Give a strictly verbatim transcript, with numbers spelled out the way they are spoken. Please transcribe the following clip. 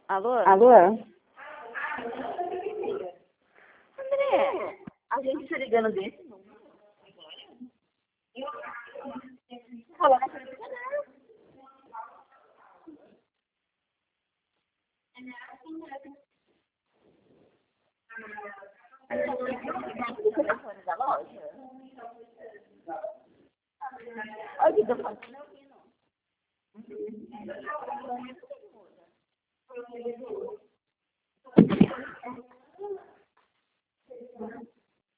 Alô? Alô? André, a gente tá ligando desse número. Fala na frente da o telefone da loja. Olha o que eu faço.